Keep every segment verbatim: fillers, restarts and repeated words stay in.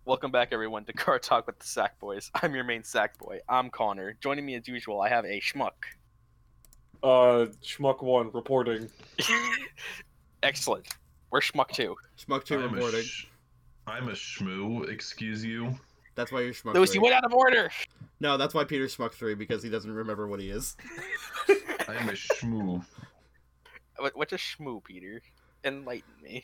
Welcome back, everyone, to Car Talk with the Sack Boys. I'm your main Sack Boy. I'm Connor. Joining me as usual, I have a schmuck. Uh, Schmuck one reporting. Excellent. We're Schmuck two. Schmuck two I'm reporting. A sh- I'm a schmoo, excuse you. That's why you're Schmuck Louis, three. you went out of order! No, that's why Peter's Schmuck three, because he doesn't remember what he is. I'm a schmoo. What, what's a schmoo, Peter? Enlighten me.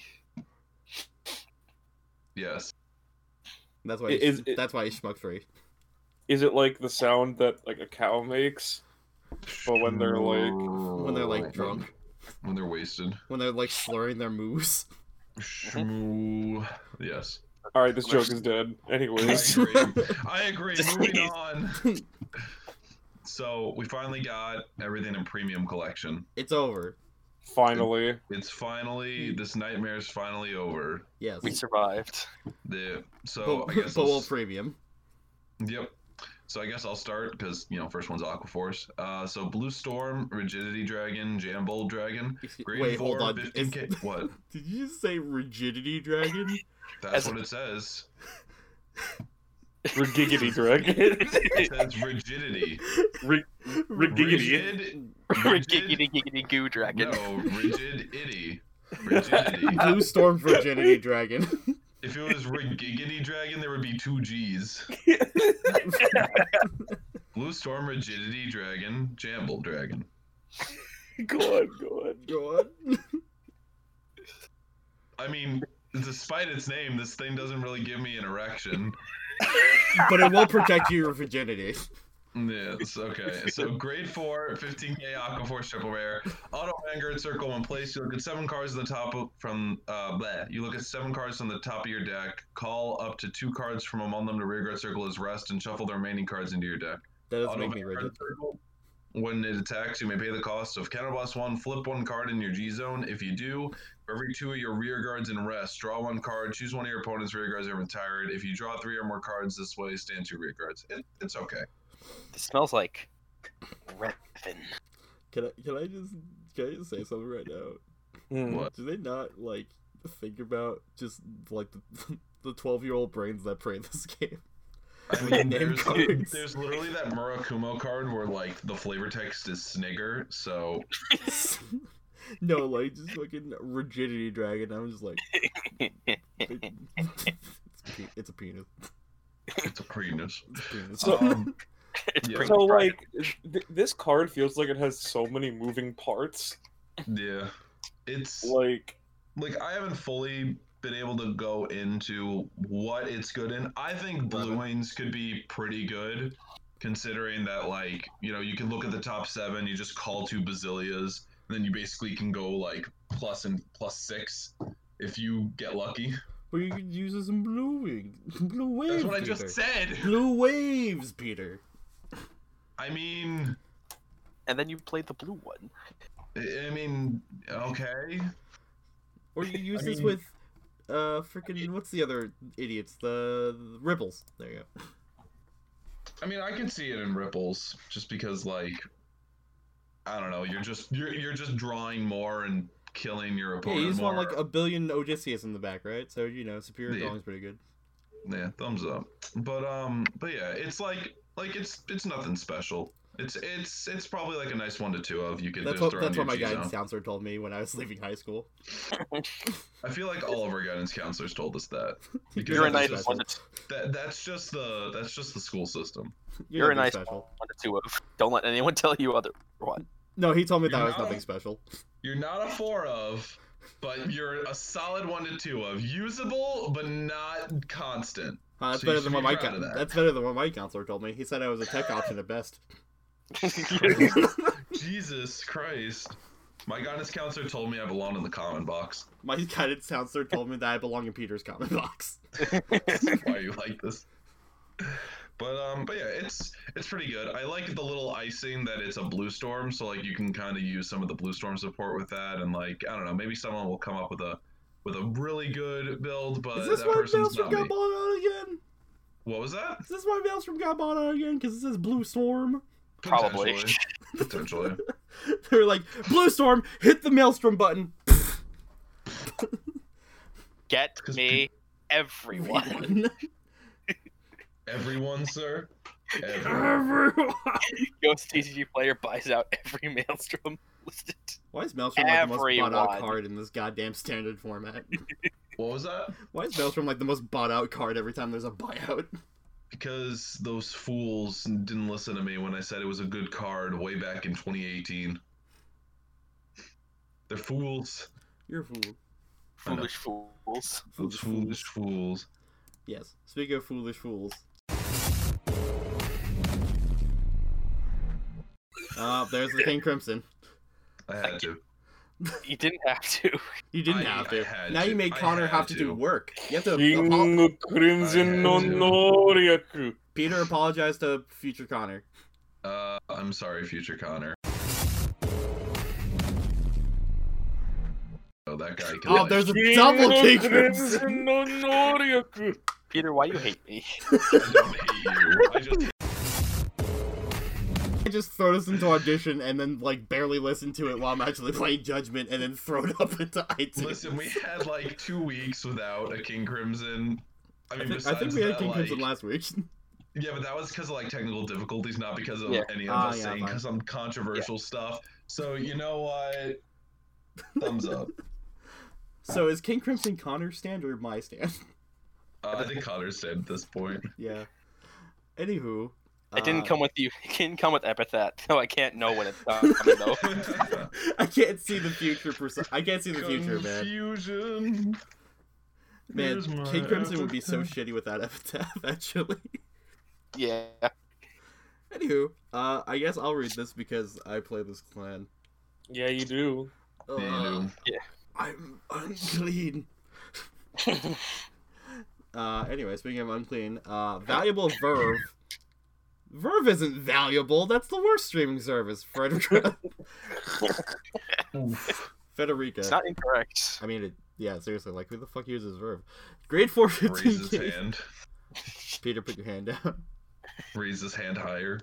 Yes. That's why. Is- He's, is- that's why he's Schmuck three. Is it like the sound that like a cow makes? But when they're like When they're like drunk, When they're wasted. when they're like slurring their moves. Schmoo. Yes. all right, this joke is dead. I Anyways, agree. I agree. Moving on. So we finally got everything in premium collection. It's over. finally, It's finally this nightmare is finally over. Yes. We survived. The so but, I guess but I'll we'll s- premium. Yep. So I guess I'll start because you know first one's Aquaforce. Uh, so Blue Storm, Rigidity Dragon, Jambold Dragon. Excuse- Grade Wait, four, hold on. fifteen K. Is- What? Did you just say Rigidity Dragon? That's As- what it says. Rigiggity dragon. It says rigidity. Rig- Rigiggity. Rigid. Giggity giggity goo dragon. No, rigid itty. Rigidity. Blue Storm Virginity Dragon. If it was Rigiggity Dragon, there would be two G's. Blue Storm, Rigidity Dragon, Jambold Dragon. Go on, go on. Go on. I mean, despite its name, this thing doesn't really give me an erection. But it will protect your virginity. Yes, okay. So grade four, fifteen K Aquaforce triple rare. Auto Vanguard circle in place. You look at seven cards on the top of, from uh bleh. You look at seven cards on the top of your deck. Call up to two cards from among them to rearguard circle as rest and shuffle the remaining cards into your deck. That doesn't Auto make me Vanguard rigid. circle. When it attacks, you may pay the cost of counterblast one, flip one card in your G zone. If you do, for every two of your rear guards in rest, draw one card, choose one of your opponent's rear guards are retired. If you draw three or more cards this way, stand two rear guards. It, it's okay. It smells like Brevin. Can I can I just can I just say something right now? Hmm. What? Do they not like think about just like the the twelve year old brains that play this game? I mean, Name there's, cards. there's literally that Murakumo card where, like, the flavor text is Snigger, so... No, like just fucking Rigidity Dragon. I'm just like, it- it's, pe- it's a penis. It's a penis. It's a penis. So- Um, It's Yeah. pretty So bright. like, th- this card feels like it has so many moving parts. yeah. It's... Like, Like, I haven't fully been able to go into what it's good in. I think Blue Wings could be pretty good, considering that, like, you know, you can look at the top seven, you just call two Basilias, and then you basically can go, like, plus and plus six if you get lucky. Or you could use some blue wings, blue waves. That's what I Peter. just said! Blue waves, Peter. I mean... And then you played the blue one. I I mean, okay. Or you use I this mean- with, uh, freaking what's the other idiots? The, the Ripples. There you go. I mean, I can see it in Ripples, just because, like, I don't know, you're just you're you're just drawing more and killing your Yeah, opponent you just more. want like a billion Odysseus in the back, right? So you know, superior Yeah. drawing's pretty good. Yeah, thumbs up. But um, but yeah, it's like like it's it's nothing special. It's it's it's probably like a nice one to two of. You could That's just what throw that's in what my your guidance G-Zone. counselor told me when I was leaving high school. I feel like all of our guidance counselors told us that. Because You're a nothing nice special. one to, That that's just the that's just the school system. you're a nothing nice special. one to two of. Don't let anyone tell you other one. No, he told me You're that was not- nothing special. You're not a four of, but you're a solid one to two of. Usable, but not constant. Uh, that's So you better should than be what my proud co- of that. that's better than what my counselor told me. He said I was a tech option at best. Jesus Christ. My guidance counselor told me I belong in the comment box. My guidance counselor told me that I belong in Peter's comment box. That's why you like this. But um, but yeah, it's it's pretty good. I like the little icing that it's a blue storm, so like you can kind of use some of the blue storm support with that, and like I don't know, maybe someone will come up with a with a really good build, but Is this that why person's Maelstrom not got me. bought out again? What was that? Is this why Maelstrom got bought out again? Because it says Blue Storm. Probably. Potentially. Potentially. They're like, Blue Storm, hit the Maelstrom button. Get 'Cause me everyone. Everyone, sir. Everyone. Everyone. Ghost T C G player buys out every Maelstrom listed. Why is Maelstrom like the most bought out Everyone. card in this goddamn standard format? What was that? Why is Maelstrom like the most bought out card every time there's a buyout? Because those fools didn't listen to me when I said it was a good card way back in twenty eighteen. They're fools. You're a fool. Foolish fools. Those foolish fools. Yes. Speaking of foolish fools. Uh, there's the King Crimson. I had to. You didn't have to. You didn't I- have I to. had now to. you made I Connor had have to, do to. work. You have to. apo- King Crimson no I had to. Noryaku. Peter, apologize to future Connor. Uh, I'm sorry, future Connor. Oh, that guy can. Oh, like- there's a King double King Crimson Crimson. no Noryaku. Peter, why you hate me? I don't hate you. I just I just throw this into audition and then like barely listen to it while I'm actually playing Judgment and then throw it up into iTunes. listen. We had like two weeks without a King Crimson. I I mean, think, I besides think we had that, King like, Crimson last week. Yeah, but that was because of like technical difficulties, not because of Yeah. any of Ah, us yeah, saying fine. some controversial stuff. So you know what? Thumbs up. So is King Crimson Connor's stand or my stand? Uh, I think Connor's dead at this point. Yeah. Anywho. It didn't uh, come with you. It didn't come with epithet, so I can't know when it's coming though. I can't see the future. Perso- I can't see the future, man. Confusion. Man, Here's my King Crimson would be so epitaph. shitty without epitaph, actually. Yeah. Anywho, uh, I guess I'll read this because I play this clan. Yeah, you do. Uh, Yeah, I'm unclean. uh, anyway, speaking of unclean, uh, valuable Verve. Verve isn't valuable. That's the worst streaming service, Frederica. Oof. Federica. It's not incorrect. I mean, it, yeah, seriously, like, who the fuck uses Verve? Grade four fifteen. Raise his hand. Peter, put your hand down. Raise his hand higher.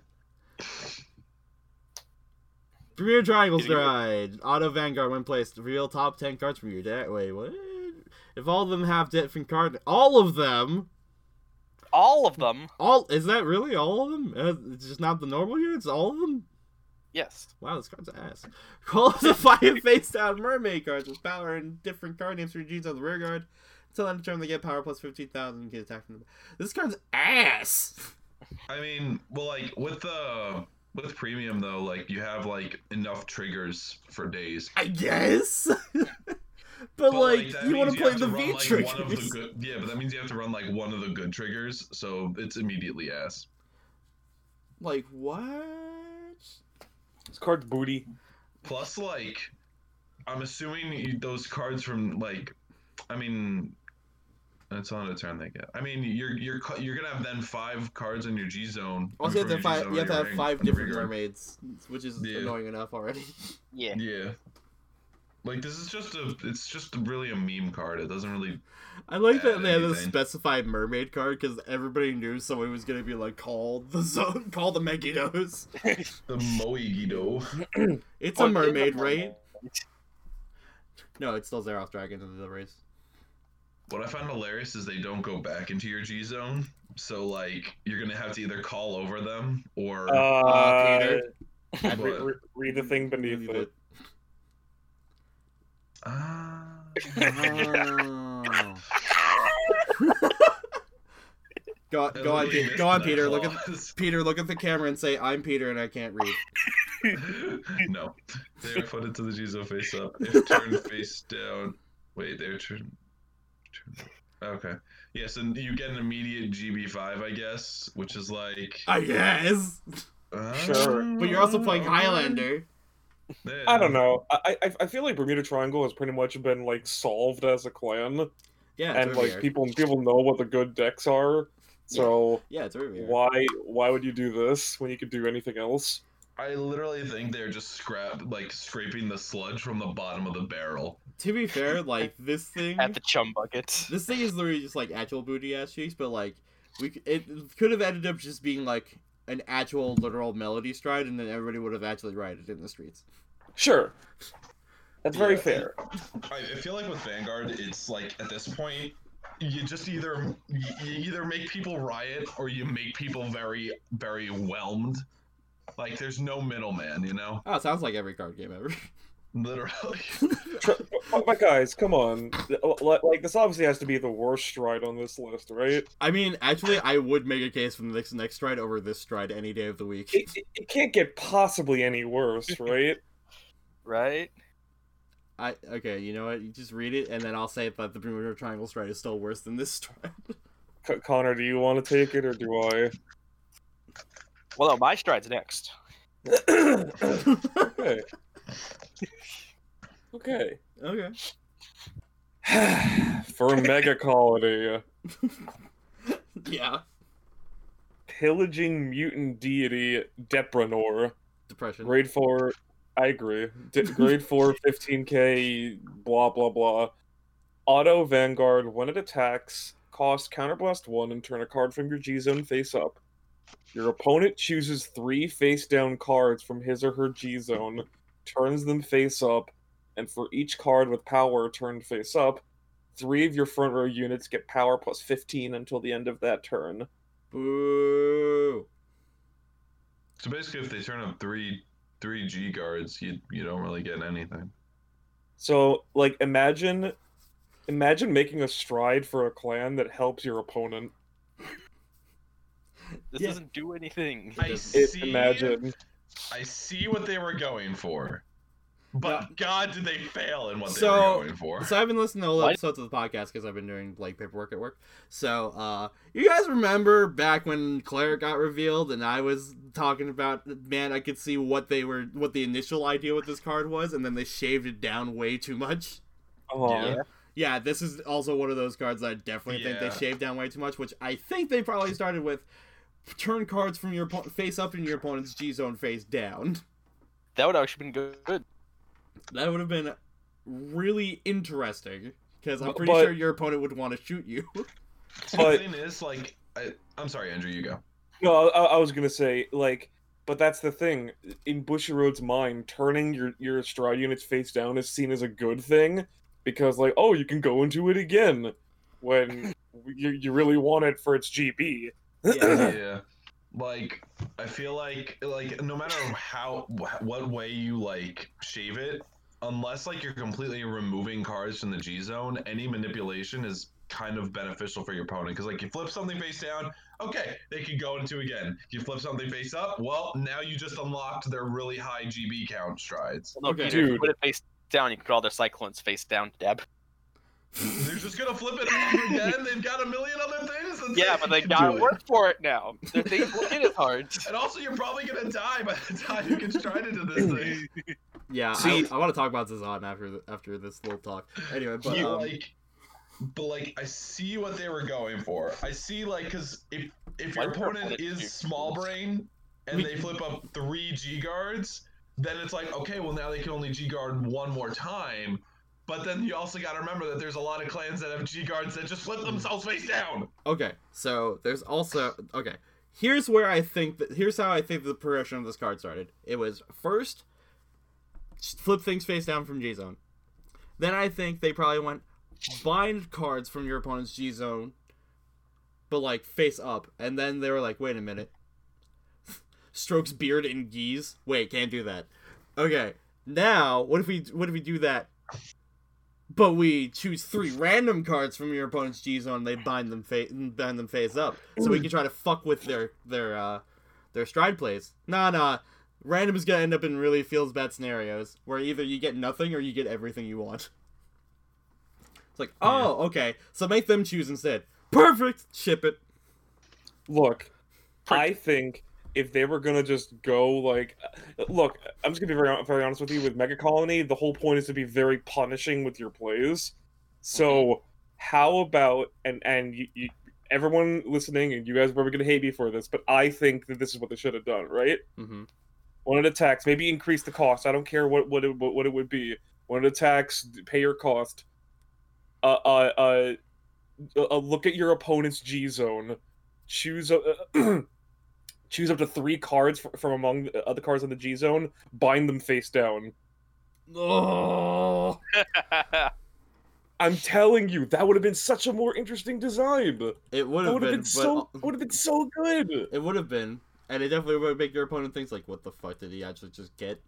Premier Triangle Did you- Stride. Auto Vanguard when placed. Reveal top ten cards from your deck. Wait, what? If all of them have different card, all of them. All of them. All is that really all of them? Uh, it's just not the normal units. All of them. Yes. Wow, this card's ass. Call up the five face down mermaid cards with power and different card names for your G's on the rear guard. Until end of turn, they get power plus fifteen thousand and get attacked from the. This card's ass. I mean, well, like with the with premium though, like you have like enough triggers for days. I guess. but, like, that you want means to play have the run, V like, triggers. one of the good, yeah, but that means you have to run like one of the good triggers, so it's immediately ass. Like what? This card's booty. Plus, like, I'm assuming you, those cards from like, I mean, it's on a turn they get. I mean, you're you're cu- you're gonna have then five cards in your G zone. Also, you have to have from your five. G-zone You have to on have your five ring- different rigor. mermaids, which is Yeah. annoying enough already. Yeah. Yeah. Like this is just a, it's just really a meme card. It doesn't really. I like that Add they had a anything. specified mermaid card because everybody knew someone was gonna be like, call the zone, call the Megiddos. The Moegido. It's Well, a mermaid, it's a right? No, it's still Xeroth Dragon in the race. What I find hilarious is they don't go back into your G zone. So like you're gonna have to either call over them or. Uh, Peter. re- What? re- read the thing beneath Leave it. Ah. Oh. go I go on, literally Peter. missed Go on, that Peter. Look at clause. Peter. Look at the camera and say, "I'm Peter and I can't read." No. They are put into the G zone face up. If turned face down. Wait, they're turned. Turn, okay. Yes, and you get an immediate G B five, I guess, which is like. I guess. Uh, Sure. But you're also playing okay. Highlander. Yeah. I don't know. I, I I feel like Bermuda Triangle has pretty much been like solved as a clan, Yeah, it's and like Riviera. people people know what the good decks are. So Yeah, it's Riviera. why why would you do this when you could do anything else? I literally think they're just scrap like scraping the sludge from the bottom of the barrel. To be fair, like this thing, At the chum bucket. this thing is literally just like actual booty ass cheeks, but like we c- it could have ended up just being like an actual literal melody stride, and then everybody would have actually rioted in the streets. Sure, that's very Yeah. fair. I, I feel like with Vanguard, it's like at this point, you just either you either make people riot or you make people very very whelmed. Like there's no middleman, you know. Oh, it sounds like every card game ever. Literally. Oh, but guys, come on. Like, this obviously has to be the worst stride on this list, right? I mean, actually, I would make a case for the next next stride over this stride any day of the week. It, it, it can't get possibly any worse, right? Right? I okay, you know what? You just read it, and then I'll say that the Bermuda Triangle stride is still worse than this stride. C- Connor, do you want to take it, or do I? Well, no, my stride's next. Okay. Okay. Okay. For Mega Colony, Yeah. Pillaging Mutant Deity Depranor. Depression. Grade four, I agree. D- grade four, fifteen K, blah blah blah. Auto Vanguard, when it attacks, cost Counterblast one and turn a card from your G-Zone face up. Your opponent chooses three face-down cards from his or her G-Zone, turns them face up, and for each card with power turned face up, three of your front row units get power plus fifteen until the end of that turn. Boo. So basically, if they turn up three three G guards, you you don't really get anything. So, like, imagine, imagine making a stride for a clan that helps your opponent. This Yeah. doesn't do anything. I It, see. imagine. I see what they were going for, but God, did they fail in what they So- were going for? So I've been listening to all the What? episodes of the podcast because I've been doing like paperwork at work. So uh you guys remember back when Cleric got revealed and I was talking about, man, I could see what they were what the initial idea with this card was, and then they shaved it down way too much. Oh, Yeah. Yeah, this is also one of those cards that I definitely think Yeah. they shaved down way too much, which I think they probably started with turn cards from your oppo- face up in your opponent's G-Zone face down. That would actually been good. That would have been really interesting, because I'm But- pretty but- sure your opponent would want to shoot you. So But- the thing is, like, I, I'm sorry, Andrew, you go. No, I, I was gonna say, like, but that's the thing. In Bushiroad's mind, turning your, your stride units face down is seen as a good thing, because, like, oh, you can go into it again, when you, you really want it for its G B. Yeah. Yeah. Like, I feel like, like, no matter how, what way you, like, shave it, unless, like, you're completely removing cards from the G-Zone, any manipulation is kind of beneficial for your opponent. Because, like, you flip something face down, okay, they can go into again. You flip something face up, well, now you just unlocked their really high G B count strides. Well, no, Okay. Peter, if you Dude. put it face down, you can put all their cyclones face down, Deb. They're just gonna flip it up again. They've got a million other things. That Yeah, but they can gotta do. work for it now. Their things will hit as hard. And also, you're probably gonna die by the time you can stride into this thing. Yeah, See- I, I want to talk about Zazan after the, after this little talk. Anyway, but You, um, like, but like, I see what they were going for. I see, like, because if if Why your would your opponent opponent do- is small brain and We- they flip up three G guards, then it's like, okay, well now they can only G guard one more time. But then you also got to remember that there's a lot of clans that have G guards that just flip themselves face down. okay, so there's also okay. Here's where I think that here's how I think the progression of this card started. It was first flip things face down from G zone. Then I think they probably went bind cards from your opponent's G zone, but like face up. And then they were like, wait a minute. Strokes beard and geese. Wait, can't do that. Okay, now what if we what if we do that? But we choose three random cards from your opponent's G zone. They bind them face bind them face up, so we can try to fuck with their their uh their stride plays. Nah, nah. Random is gonna end up in really feels bad scenarios where either you get nothing or you get everything you want. It's like, oh, okay, so make them choose instead. Perfect. Ship it. Look, I think if they were gonna just go like, look, I'm just gonna be very, very honest with you. With Mega Colony, the whole point is to be very punishing with your plays. So how about and and you, you, everyone listening, and you guys are probably gonna hate me for this, but I think that this is what they should have done, right? Mm-hmm. When it attacks, maybe increase the cost. I don't care what what it, what it would be. When it attacks, pay your cost. Uh, uh, uh, uh look at your opponent's G zone. Choose a. Uh, choose up to three cards f- from among the other cards in the G zone. Bind them face down. Oh. I'm telling you, that would have been such a more interesting design. It would That have would have been, been so but would have been so good. it would have been, and it definitely would make your opponent think like, "What the fuck did he actually just get?"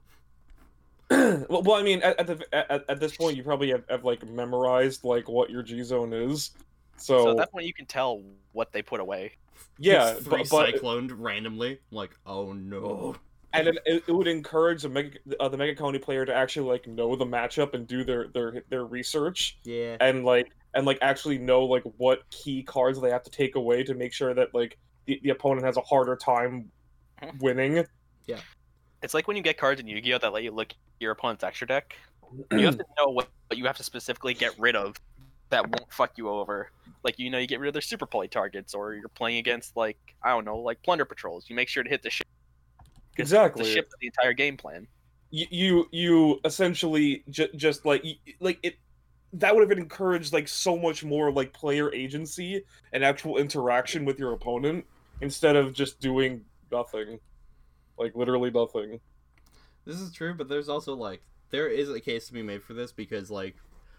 well, well, I mean, at, at the at, at this point, you probably have, have like memorized like what your G zone is. So, So at that point, you can tell what they put away. yeah, It's three but, but cycloned randomly. Like, oh no. and it, it it would encourage the mega uh, the Mega Colony player to actually like know the matchup and do their their their research Yeah. and like and like actually know like what key cards they have to take away to make sure that like the, the opponent has a harder time winning. It's like when you get cards in Yu-Gi-Oh that let you look at your opponent's extra deck. You have to know what, what you have to specifically get rid of that won't fuck you over. Like, you know, you get rid of their super poly targets, or you're playing against, like, I don't know, like plunder patrols. You make sure to hit the ship. 'Cause Exactly. The ship is the entire game plan. You you, you essentially ju- just like y- like it. That would have encouraged like so much more like player agency and actual interaction with your opponent instead of just doing nothing, like literally nothing. This is true, but there's also like there is a case to be made for this because like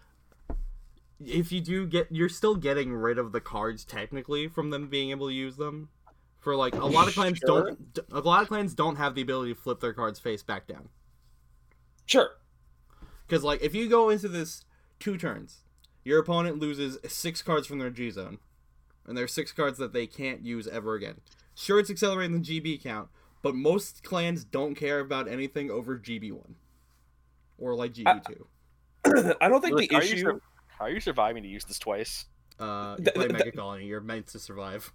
if you do get you're still getting rid of the cards technically from them being able to use them. For like a lot of clans Sure. don't a lot of clans don't have the ability to flip their cards face back down. Sure. Cuz like if you go into this two turns, your opponent loses six cards from their G zone. And there's six cards that they can't use ever again. Sure, it's accelerating the G B count, but most clans don't care about anything over G B one. Or like G B two. I don't think Like, the how, are you issue. sur- how are you surviving to use this twice? Uh, you Th- play th- Mega Colony, you're meant to survive.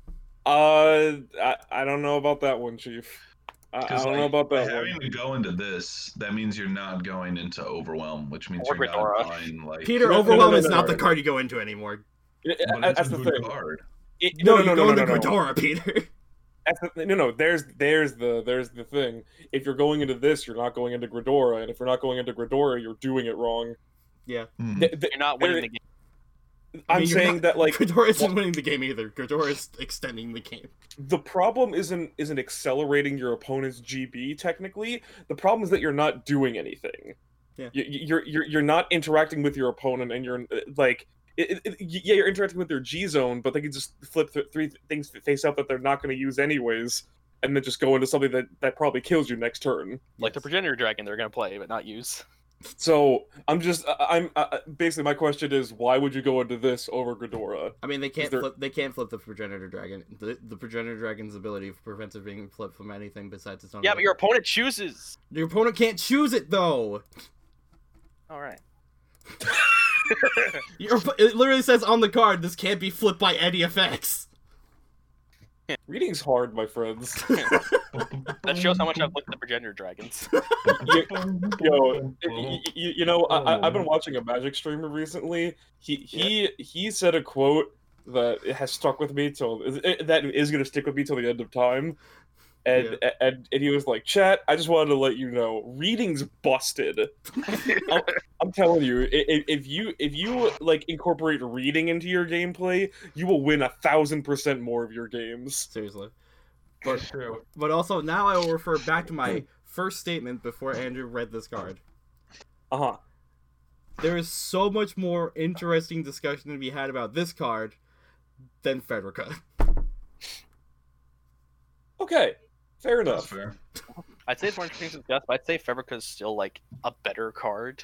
Uh, I, I don't know about that one, Chief. I, I Because don't like, know about that having one. to go into this, that means you're not going into Overwhelm, which means Or you're Ghidorah. not buying like. Peter, No, no, Overwhelm no, is no, not no. the card you go into anymore. Yeah, But that's it's the a good thing. card. It- No, no, no, you no, go no, into no, no. Ghidorah, Peter. That's the, no, no. There's, there's the, there's the thing. If you're going into this, you're not going into Gridora, and if you're not going into Gridora, you're doing it wrong. Hmm. Th- th- You're not there- winning the game. I I'm mean, you're saying not- that like Ghidorah isn't winning the game either. Ghidorah is extending the game. the problem isn't isn't accelerating your opponent's G B technically. The problem is that you're not doing anything. Yeah. You, you're you're you're not interacting with your opponent, and you're uh, like. It, it, yeah, you're interacting with their G zone, but they can just flip th- three things face up that they're not going to use anyways, and then just go into something that, that probably kills you next turn. Like the Yes. Progenitor Dragon, they're going to play, but not use. So I'm just I- I'm uh, basically my question is why would you go into this over Ghidorah? I mean, they can't there- flip. They can't flip the Progenitor Dragon. The, the Progenitor Dragon's ability prevents it being flipped from anything besides its own. Yeah, but ability. your opponent chooses. Your opponent can't choose it though. All right. Your, oppo- it literally says on the card, "This can't be flipped by any effects." Reading's hard, my friends. That shows how much I've looked at the Progenitor Dragons. Yo, you, you know, I, I- I've been watching a Magic streamer recently. He he he said a quote that has stuck with me till that is gonna stick with me till the end of time. And, and and he was like, "Chat, I just wanted to let you know, reading's busted." I'm, I'm telling you, i- i- if you if you like incorporate reading into your gameplay, you will win a thousand percent more of your games. Seriously. That's true. But also, now I will refer back to my first statement before Andrew read this card. Uh huh. There is so much more interesting discussion to be had about this card than Frederica. Okay, fair That's enough. fair. I'd say it's more interesting to discuss, but I'd say Febrica is still like a better card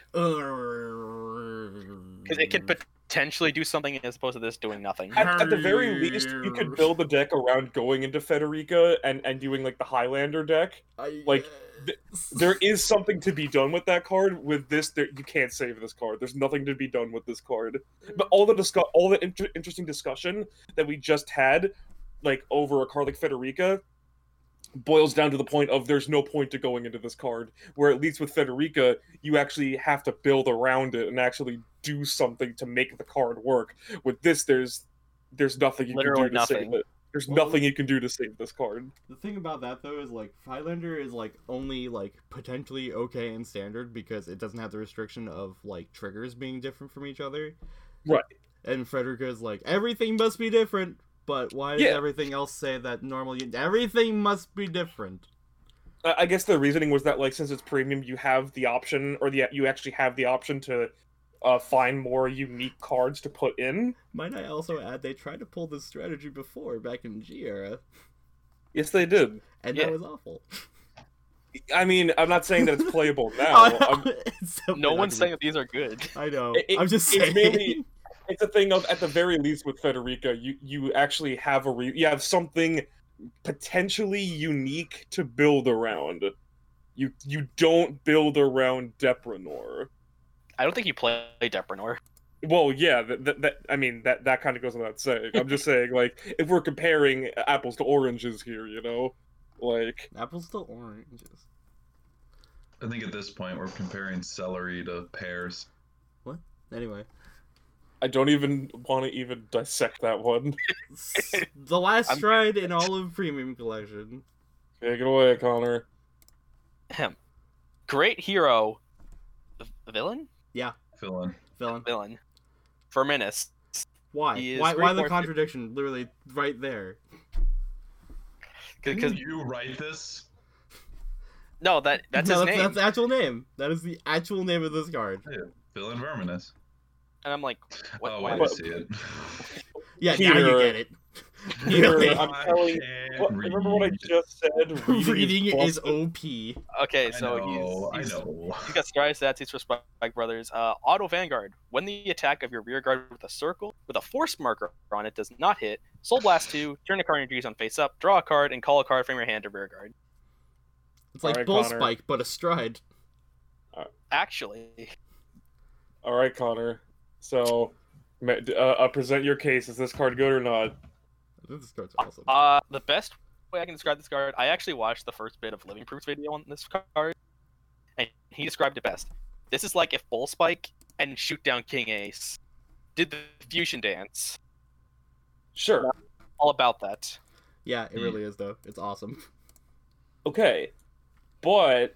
because it could potentially do something as opposed to this doing nothing. At, at the very least, you could build a deck around going into Federica and, and doing like the Highlander deck. I- Like, th- There is something to be done with that card. With this, there, you can't save this card. There's nothing to be done with this card. But all the discuss, all the inter- interesting discussion that we just had, like over a card like Federica, boils down to the point of there's no point to going into this card. Where at least with Federica, you actually have to build around it and actually do something to make the card work. With this, there's there's nothing you Literally can do to nothing. save it. There's Well, nothing you can do to save this card. The thing about that though is like Highlander is like only like potentially okay in standard because it doesn't have the restriction of like triggers being different from each other. Right. And Frederica is like everything must be different, but why does Yeah. everything else say that normally everything must be different? I I guess the reasoning was that like since it's premium, you have the option, or the you actually have the option to uh, find more unique cards to put in. Might I also add, they tried to pull this strategy before, back in G era, Yes, they did. and Yeah. that was awful. I mean, I'm not saying that it's playable now. I'm, It's so No bad one's to saying me. that these are good. I know. It- it- I'm just it's saying. really- it's a thing of, at the very least, with Federica, you you actually have a re- you have something potentially unique to build around. You you don't build around Deprenor. I don't think you play Deprenor. Well, yeah, that, that, that I mean that that kind of goes without saying. I'm just saying, like, if we're comparing apples to oranges here, you know, like Apples to oranges. I think at this point we're comparing celery to pears. Anyway, I don't even want to even dissect that one. s- the last I'm- stride in all of Premium Collection. Take it away, Connor. Ahem. Great hero. V- Villain? Fill in. Villain. Villain. Firminus. Why? He is Why? very Why the more- contradiction? Literally right there. Because Didn't you write this? no, that that's No, his that's, name. that's the actual name. That is the actual name of this card. Fill in Verminus. And I'm like, what? Oh, why wait, I But- see it. Yeah, now you Peter. get it. Peter, Really? I'm I telling- can't What, remember what I read. just said? Reading is busted. O P. Okay, I so know, he's, he's I know. he's got stride stats. He's for Spike Brothers. Uh, Auto Vanguard. When the attack of your rear guard with a circle with a force marker on it does not hit, Soul Blast two, turn a card in your G-Zone face up, draw a card, and call a card from your hand to rear guard. It's like Alright, Bull Connor. Spike, but a stride. Actually, All right, Connor. So, ma- uh, uh, present your case. Is this card good or not? This card's awesome. uh, the best way I can describe this card, I actually watched the first bit of Living Proof's video on this card, and he described it best. This is like if Bull Spike and Shoot Down King Ace did the fusion dance. Sure. All about that. Yeah, it really is though. It's awesome. Okay, but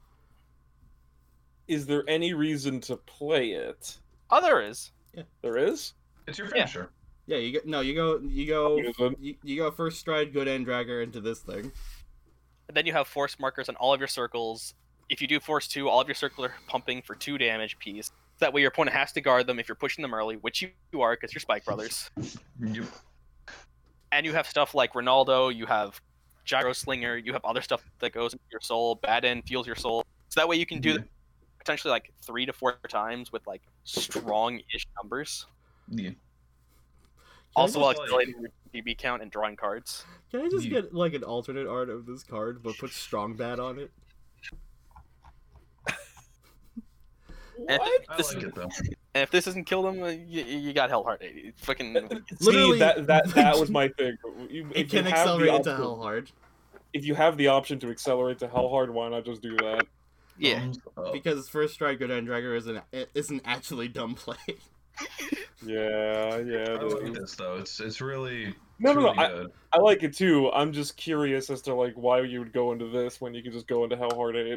is there any reason to play it? Oh, there is. There is. It's your Yeah. finisher. Yeah, you go. No, you go. You go. Use it. You, you go first stride, good end dragger into this thing. And then you have force markers on all of your circles. If you do force two, all of your circles are pumping for two damage piece. That way your opponent has to guard them if you're pushing them early, which you, you are because you're Spike Brothers. Yep. And you have stuff like Ronaldo, you have Gyro Slinger, you have other stuff that goes into your soul. Bad End fuels your soul. So that way you can do Yeah. that potentially like three to four times with like strong-ish numbers. Yeah. Can I Also just, while like- accelerating your D B count and drawing cards. Can I just Yeah. get like an alternate art of this card, but put strong bad on it? And What? if I this, like it though. and if this doesn't kill them, uh, you, you got Hellheart eighty. Fucking Literally- See, that that that was my thing. You- It if you can have the accelerate into option- hell hard If you have the option to accelerate to hell hard, why not just do that? yeah. Thumbs up. because first stride, good end dragger isn't isn't actually dumb play. Yeah, yeah. I it like is. this though. It's it's really No, it's no, no. really I, good. I like it too. I'm just curious as to like why you would go into this when you could just go into Hell Hard eight.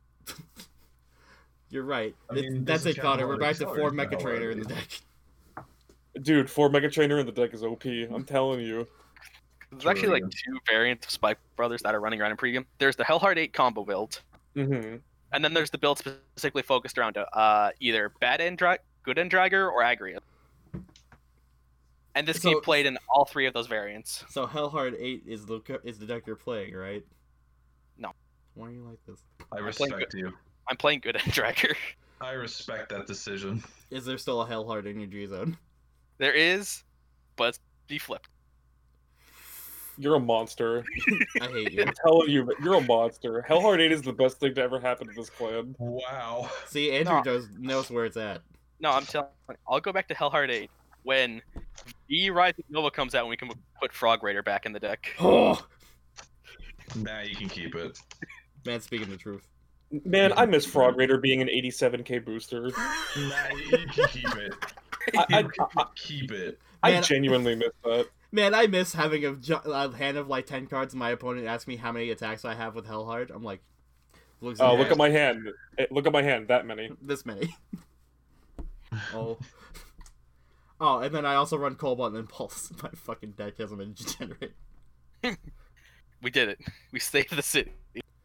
You're right. I It's- mean, that's this it, is Connor. kinda We're what back to four accelerates Mecha the Trainer hell in out the of deck. Dude, four Mega Trainer in the deck is O P. I'm telling you. There's actually like two variants of Spike Brothers that are running around in pregame. There's the Hellheart eight combo build, Mm-hmm. and then there's the build specifically focused around uh, either Bad End Dra- Good End Dragger or Agria. And this can So- be played in all three of those variants. So Hellhard eight is the co- is the deck you're playing, right? No. Why are you like this? I playing respect you. I'm playing Good End Dragger. I respect that decision. Is there still a Hellhard in your G zone? There is, but it's be flipped. You're a monster. I hate you. I'm telling you, you're a monster. Hell Hard eight is the best thing to ever happen to this clan. Wow. See, Andrew No. knows knows where it's at. No, I'm telling. I'll go back to Hellheart eight when V Rising Nova comes out and we can put Frog Raider back in the deck. Oh Now you can keep it. man, speaking the truth. Man, I miss Frog Raider being an eighty-seven K booster. Now you can keep it. I, I, You can keep it. I Man, genuinely miss that. Man, I miss having a, ju- a hand of like ten cards and my opponent asks me how many attacks I have with Hellhard. I'm like, looks Oh, at look at my hand. Eh, Look at my hand. That many. this many. Oh. Oh, and then I also run Cobalt and Impulse. My fucking deck hasn't been generated. We did it. We saved the city.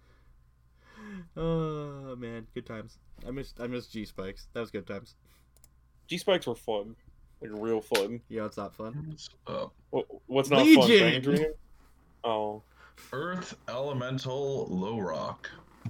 Oh man, good times. I miss I miss G Spikes. That was good times. G Spikes were fun, like real fun. Yeah, it's not fun. What's up? What, what's not Legion! fun? Bang Dream? Oh, Earth Elemental Low Rock.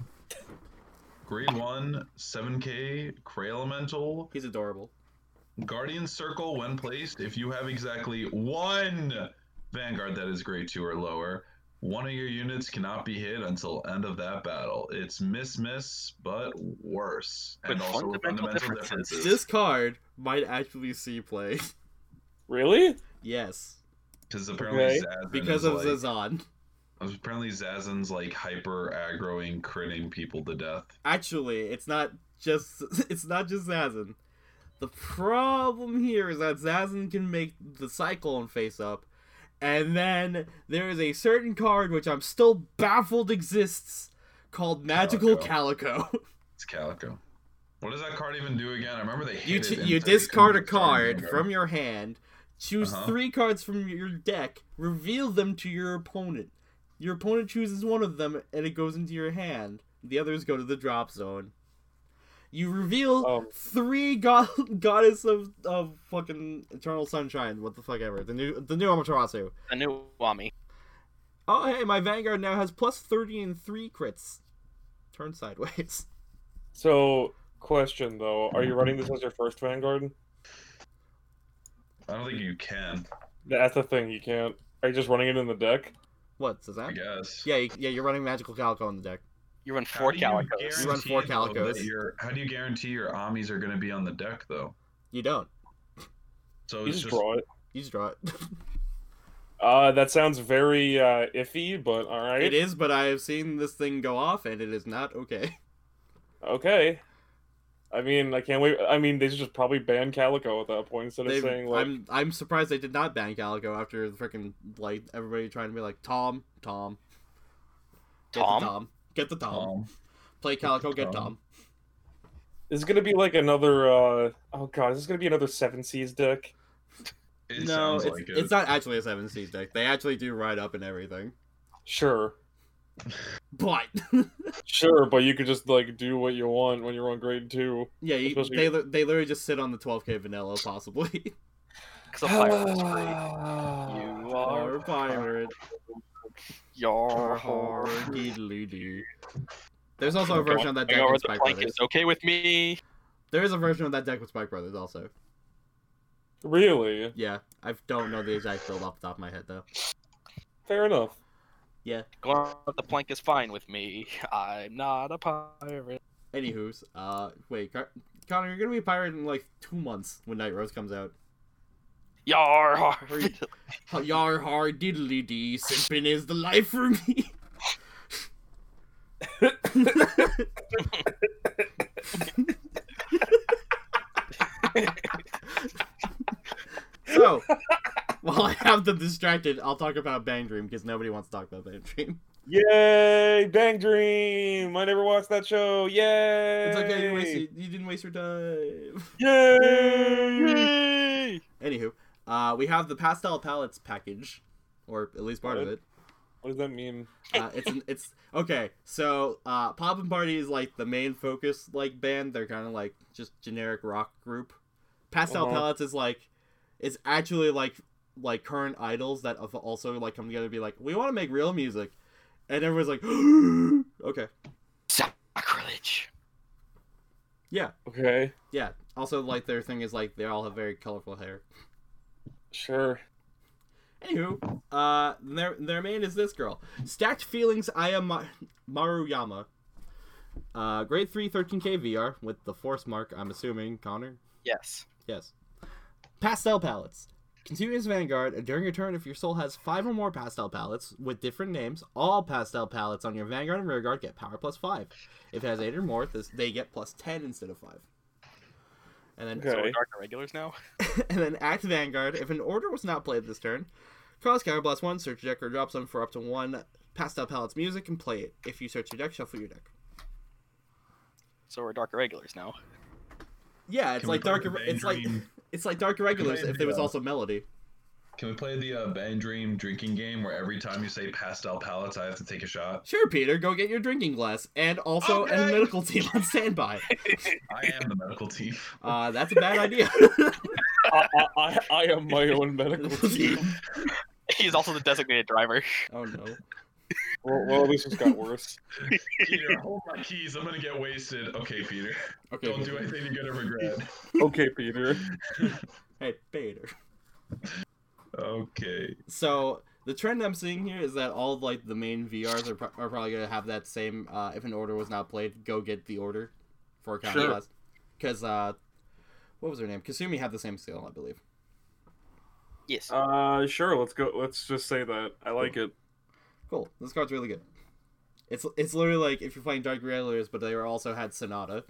Grade one, seven K, Cray Elemental. He's adorable. Guardian Circle, when placed, if you have exactly one Vanguard that is grade two or lower, one of your units cannot be hit until end of that battle. It's miss miss, but worse. And With also with fundamental fundamental differences. differences. This card might actually see play. really? Yes. Because apparently Okay. Zazan Because is of like, Zazan. apparently Zazan's like hyper aggroing, critting people to death. Actually, it's not just it's not just Zazan. The problem here is that Zazan can make the Cyclone face up, and then there is a certain card which I'm still baffled exists called Magical Calico. It's Calico. What does that card even do again? I remember they You hit t- it you and they discard a couldn't discard card Vanguard. from your hand, choose Uh-huh. three cards from your deck, reveal them to your opponent. Your opponent chooses one of them, and it goes into your hand. The others go to the drop zone. You reveal Um. three god- goddess of, of fucking Eternal Sunshine. What the fuck ever. The new the new Amaterasu. A new Wami. Oh hey, my Vanguard now has plus thirty and three crits. Turn sideways. So, question though, are you running this as your first Vanguard? I don't think you can. That's the thing, you can't. Are you just running it in the deck? What, says I that? guess. Yeah, you, yeah, you're running Magical Calico on the deck. You run How four do you Calicos. You run four guarantee, though, that Calicos. your- How do you guarantee your Amis are going to be on the deck, though? You don't. So You it's just just draw it. You just draw it. Uh, that sounds very uh, iffy, but alright. It is, but I have seen this thing go off, and it is not okay. Okay. I mean, I can't wait. I mean, they should just probably ban Calico at that point instead of They've- saying, like, I'm I'm surprised they did not ban Calico after the freaking like everybody trying to be like Tom, Tom, get Tom? the Tom, get the Tom, um, play Calico, get Tom. Tom. this is gonna be like another, uh, oh god, this is gonna be another Seven Seas deck. it no, sounds it's, like it. it's not actually a seven seed deck. They actually do ride up and everything, Sure. but Sure, but you could just, like, do what you want when you're on grade two. yeah, you, Especially- they li- they literally just sit on the twelve K vanilla possibly. Because a pirate is free. You Or are pirate. Your Har, whore. diddly dee. There's also a version of that deck Going over with the Spike plank Brothers. is okay with me. There is a version of that deck with Spike Brothers also. Really? Yeah, I don't know the exact build off the top of my head though. Fair enough. Going over the plank is fine with me. I'm not a pirate. Anywho's, uh, wait, Car- Connor, you're gonna be a pirate in like two months when Night Rose comes out. Yar har. Hurry. Yar har diddly dee, simping is the life for me. So, while I have them distracted, I'll talk about Bang Dream because nobody wants to talk about Bang Dream. Yay! Bang Dream! I never watched that show. Yay! It's okay, you, wasted, you didn't waste your time. Yay! Yay! Anywho, uh, we have the Pastel Palettes package, or at least part of What? it. What does that mean? Uh, it's an, it's okay. So, uh, Poppin' Party is like the main focus like band. They're kind of like just generic rock group. Pastel Uh-huh. Palettes is like, it's actually like like current idols that have also like come together to be like, we want to make real music, and everyone's like, okay, Sacrilege. yeah, Okay, yeah. Also, like their thing is like they all have very colorful hair. sure. Anywho, uh, their their main is this girl. Stacked Feelings Aya Ma- Maruyama. Uh, grade three, thirteen K V R with the force mark, I'm assuming, Connor? Yes. Yes. Pastel Palettes. Continuous Vanguard, and during your turn, if your soul has five or more Pastel Palettes with different names, all Pastel Palettes on your Vanguard and Rearguard get power plus five. If it has eight or more, this, they get plus ten instead of five. And then So we're Okay. dark regulars now. and then Act Vanguard. If an order was not played this turn, cross Counterblast one, search your deck or drop some for up to one Pastel Palettes music and play it. If you search your deck, shuffle your deck. So we're dark regulars now. Yeah, it's Can we like play Dark. the It's like Bang Dream? it's like Dark Irregulars Play if there was the, uh, also Melody. Can we play the uh, Bang Dream drinking game where every time you say pastel palettes, I have to take a shot? Sure, Peter, go get your drinking glass. And also Okay. a medical team on standby. I am the medical team. Uh, that's a bad idea. I, I, I, I am my own medical team. He's also the designated driver. Oh no. Well, well, this has got worse. Peter, hold my keys. I'm gonna get wasted. Okay, Peter. Okay. Don't do anything you're gonna regret. Okay, Peter. Hey, Peter. Okay. So the trend I'm seeing here is that all of, like the main V Rs are, pro- are probably gonna have that same. Uh, if an order was not played, go get the order for a counter Sure. blast. Because uh, what was her name? Kasumi had the same skill, I believe. Yes. Uh, sure. Let's go. Let's just say that I like it. Cool. This card's really good. It's it's literally like if you're playing Dark Railers, but they were also had Sonata.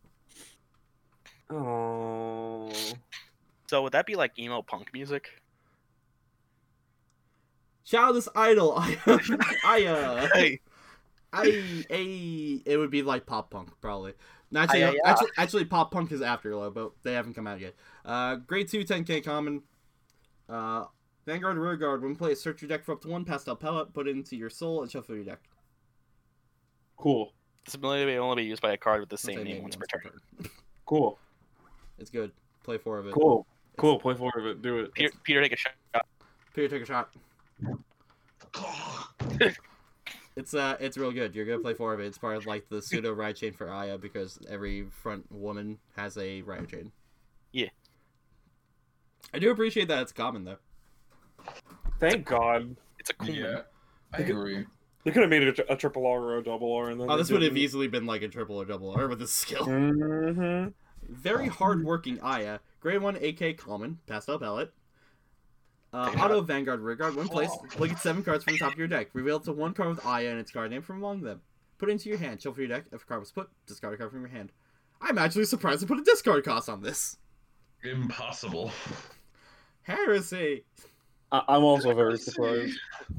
Oh. So would that be like emo punk music? Childish Idol. I I uh Hey. I a it would be like pop punk probably. No, Actually, Aye, aye, aye. actually, actually, pop punk is Afterglow, but they haven't come out yet. Uh, grade two, ten K common. Uh, Vanguard Rearguard. When play, search your deck for up to one pastel pellet, put it into your soul, and shuffle your deck. Cool. This ability may only be used by a card with the same Same name name once once per per turn. Cool. It's good. Play four of it. Cool. Cool. Play four of it. Do it. Peter, Peter, take a shot. Peter, take a shot. It's uh, it's real good. You're gonna play four of it. It's part of like the pseudo ride chain for Aya because every front woman has a ride chain. Yeah. I do appreciate that it's common though. Thank God. It's a cool Yeah, I agree. They could have made it a, a triple R or a double R, and then Oh, they this would have didn't. easily been like a triple or double R with this skill. Mm-hmm. Very hard-working Aya. Grade one A K common, pastel pellet. Uh, Take a auto Vanguard Rearguard. When placed, Oh. look at seven cards from the top of your deck. Reveal up to one card with Aya and its card name from among them. Put it into your hand. Shuffle your deck. If a card was put, discard a card from your hand. I'm actually surprised to put a discard cost on this. Impossible. Heresy. I- I'm also very surprised.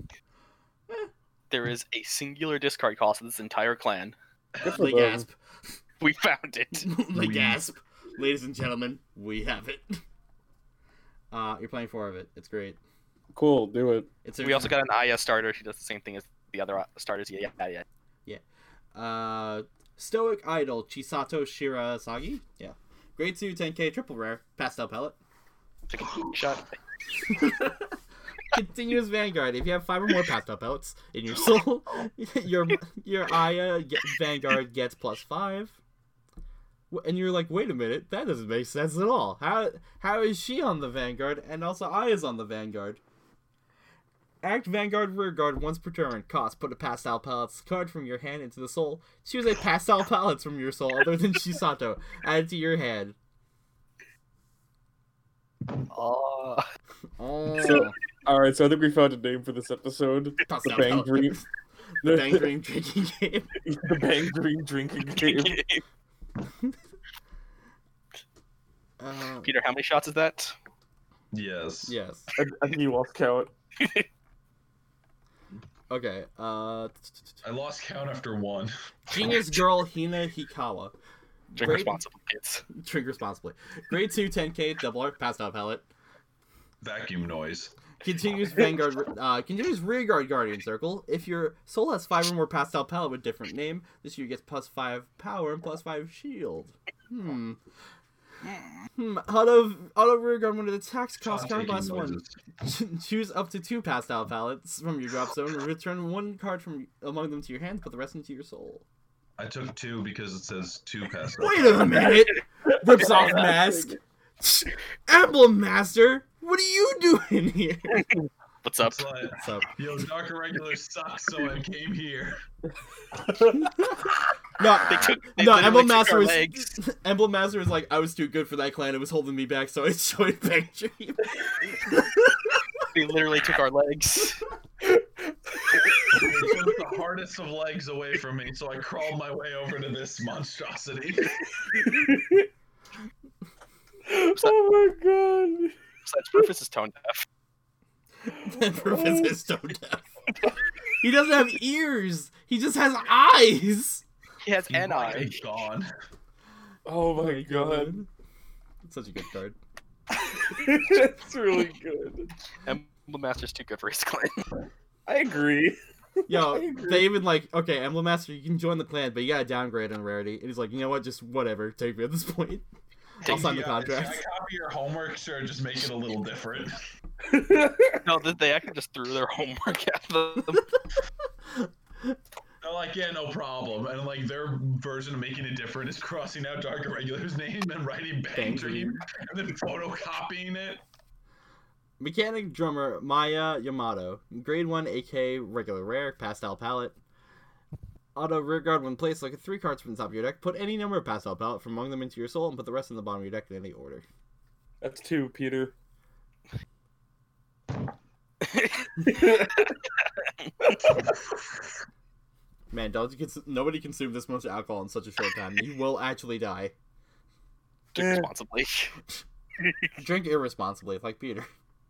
There is a singular discard cost of this entire clan. Good for They them. gasp. We found it. They We- gasp. Ladies and gentlemen, we have it. Uh, you're playing four of it. It's great. Cool. Do it. It's a, We also got an Aya starter. She does the same thing as the other starters. Yeah, yeah, yeah. Uh, Stoic Idol, Chisato Shirasagi. Yeah. Grade two, ten K, triple rare, pastel pellet. Take a shot. Continuous Vanguard. If you have five or more pastel pellets in your soul, your your Aya get, Vanguard gets plus five. W- And you're like, wait a minute, that doesn't make sense at all. How how is she on the Vanguard and also Aya's on the Vanguard? Act Vanguard Rearguard once per turn. Cost: put a pastel pellets card from your hand into the soul. Choose a pastel pellets from your soul other than Chisato. Add it to your hand. Oh. Oh, So- All right. So I think we found a name for this episode. pastel The Bang pellets. Dream. The Bang Dream drinking game. The Bang Dream drinking game. Uh, Peter, how many shots is that? Yes. yes. I, I think you lost count. Okay. Uh, I lost count after one. Genius Girl Hina Hikawa. Drink Grade- responsibly, kids. Drink responsibly. Grade two, ten K, double art, pastel pellet. Vacuum noise. Continuous Vanguard, uh, continuous Rearguard Guardian Circle. If your soul has five or more pastel pellet with different name, this year gets plus five power and plus five shield. Hmm. Hmm. Auto, auto Rearguard when it attacks costs John card taking plus one. noises. Choose up to two pastel palettes from your drop zone and return one card from among them to your hand, put the rest into your soul. I took two because it says two pastel. Wait a minute! Rips off mask. Emblem Master, what are you doing here? What's up? It's like, What's up? yo, Dark Irregular sucks, so I came here. No, They took. They no. literally Emblem took Master our was legs. Emblem Master was like, I was too good for that clan. It was holding me back, so I joined Bang Dream. They literally took our legs. They took the hardest of legs away from me, so I crawled my way over to this monstrosity. Oh my God. Besides, Rufus is tone deaf. Rufus is stone deaf. He doesn't have ears. He just has eyes. He has He's an eye. fucking gone. Oh my God. Such a good card. It's really good. Emblem Master's too good for his clan. I agree. Yo, I agree. they even like, okay, Emblem Master, you can join the clan, but you gotta downgrade on rarity. And he's like, you know what, just whatever, take me at this point. I'll sign the Yeah, contract. Should I copy your homework? Sure, just make it a little different. No, th- they actually just threw their homework at them. They're like, yeah, no problem. And like their version of making it different is crossing out Dark Irregular's name and writing Bang Bang Dream and then photocopying it. Mechanic drummer Maya Yamato, grade one A K regular rare, pastel palette. Auto rearguard when placed, look at three cards from the top of your deck. Put any number of pastel palette from among them into your soul and put the rest in the bottom of your deck in any order. That's two, Peter. Man, don't cons- nobody consume this much alcohol in such a short time. You will actually die. Drink Eh. responsibly. Drink irresponsibly, like Peter.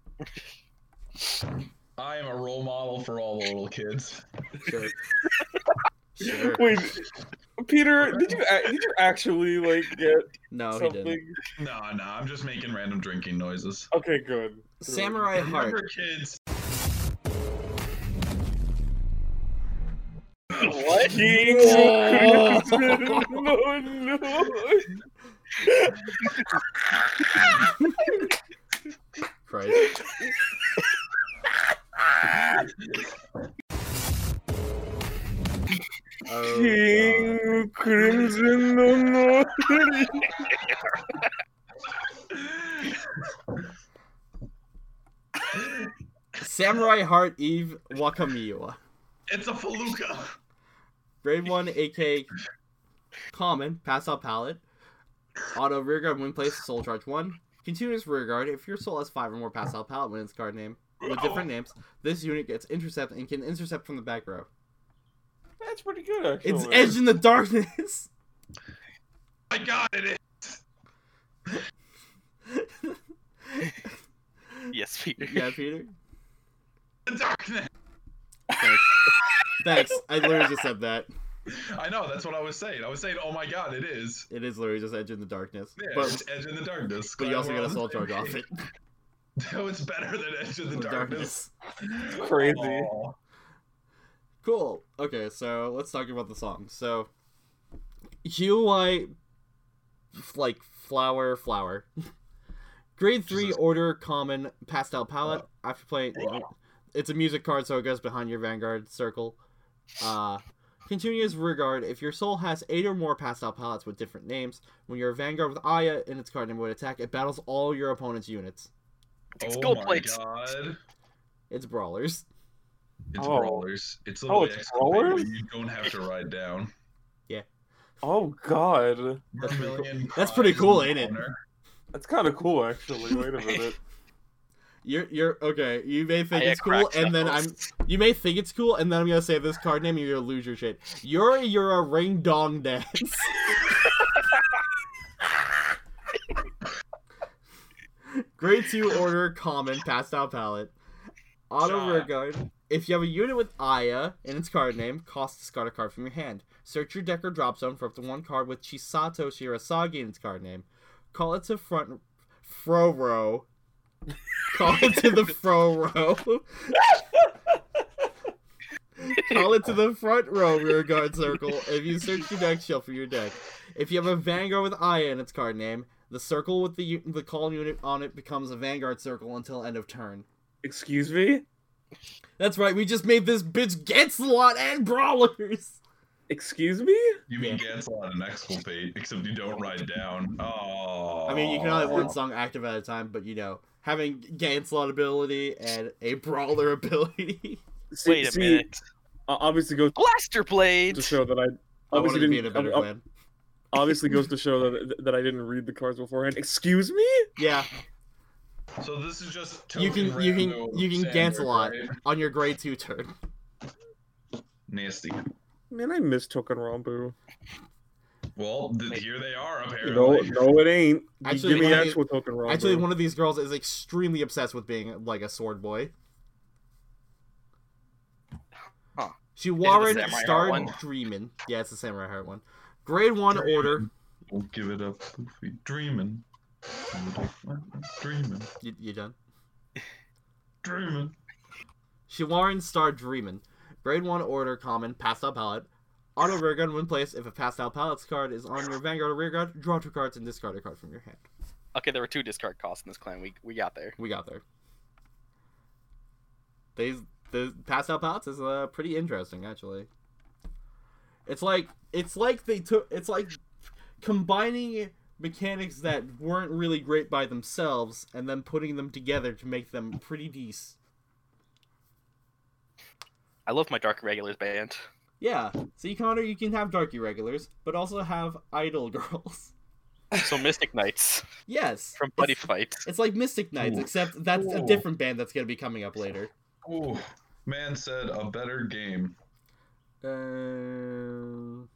I am a role model for all the little kids. Sure. Sure. Wait, Peter, did you a- did you actually like get No, he something? didn't. No, no, I'm just making random drinking noises. Okay, good. Good. Samurai Heart. Remember, kids. What? Kings Oh. of Crimson. No, no. Christ. Oh, King of Crimson. No, no. God. Samurai Heart Eve Wakamiwa. It's a felucca. Grade one A K common, pass out palette. Auto rearguard when placed, soul charge one. Continuous rearguard, if your soul has five or more pass out palette when its card name with different names, this unit gets intercept and can intercept from the back row. That's pretty good, actually. It's Edge in the Darkness! I got it. Yes, Peter. Yeah, Peter? The darkness. Thanks. Thanks. I literally just said that. I know, that's what I was saying. I was saying, oh my god, it is. It is literally just Edge in the Darkness. Yeah, but it's Edge in the Darkness. but you Glad also we're get a on the soul same charge off page. it. No, it's better than Edge in the, The Darkness. Crazy. Aw. Cool. Okay, so let's talk about the song. So, U I, like, flower, flower. Grade three Jesus. order common pastel palette. After playing, it's a music card, so it goes behind your Vanguard circle. Uh, continuous rearguard. If your soul has eight or more pastel palettes with different names, when your Vanguard with Aya in its card name would attack, it battles all your opponent's units. It's Oh gold my plates. god. It's brawlers. It's Oh. brawlers. It's Oh, literally it's Excalibur, brawlers? but you don't have to ride down. Oh god, That's pretty cool. Vermilion That's pretty cries cool, in ain't it? honor. that's kind of cool, actually. Wait a minute. You're you're okay. You may think Aya it's cool, cracks and then I'm. knuckles. You may think it's cool, and then I'm gonna say this card name, and you're gonna lose your shit. You're you're a ring dong dance. Grade two order common pastel palette. Auto Shot. rearguard. If you have a unit with Aya in its card name, cost discard a card from your hand. Search your deck or drop zone for up to one card with Chisato Shirasagi in its card name. Call it to front fro row. Call it to the fro row. Call it to the front row rear guard circle. If you search your deck, shuffle your deck. If you have a Vanguard with Aya in its card name, the circle with the u- the call unit on it becomes a Vanguard circle until end of turn. Excuse me? That's right, we just made this bitch Getslot and Brawlers! Excuse me? You mean Ganslot and Exculpate, except you don't ride down. Oh. I mean, you can only have one song active at a time, but you know, having Ganslot ability and a Brawler ability. See, Wait a see, minute. uh, obviously goes Blaster to blades. show that I I wanted obviously to be in a didn't. better ob- clan. obviously goes to show that that I didn't read the cards beforehand. Excuse me? Yeah, So this is just you can token you can Rambo you can Sandberg, Ganslot right? on your grade two turn. Nasty. Man, I miss Token Rambu. Well, th- here they are apparently. No, no, it ain't. You Actually, give me one of actual Token Rambu. Actually, one of these girls is extremely obsessed with being like a sword boy. Huh. She the Warren Samurai Heart starred one? dreaming. Yeah, it's the Samurai Heart one. Grade one Dreamin'. order. We'll give it up. Dreaming. Dreaming, You, you done? dreaming. Shiwarin Star Dreamin'. Grade one order common, passed out palette. Auto rear gun when placed. If a passed out pallet's card is on your Vanguard or rear guard, draw two cards and discard a card from your hand. Okay, there were two discard costs in this clan. We we got there. We got there. They the passed out pallets is uh, pretty interesting actually. It's like it's like they took it's like combining mechanics that weren't really great by themselves and then putting them together to make them pretty decent. I love my Dark Regulars band. Yeah. See, Connor, you can have dark irregulars, but also have idol girls. So Mystic Knights Yes. from Buddy it's, Fight. it's like Mystic Knights, Ooh. except that's a Ooh. different band that's gonna be coming up later. Ooh, man said a better game. Uh...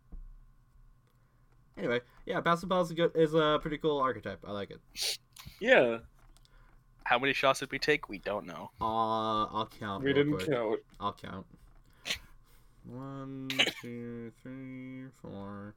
Anyway, yeah, Basketball is a, good, is a pretty cool archetype. I like it. Yeah, How many shots did we take? We don't know. Uh, I'll count. we real didn't quick. count. I'll count. One, two, three, four.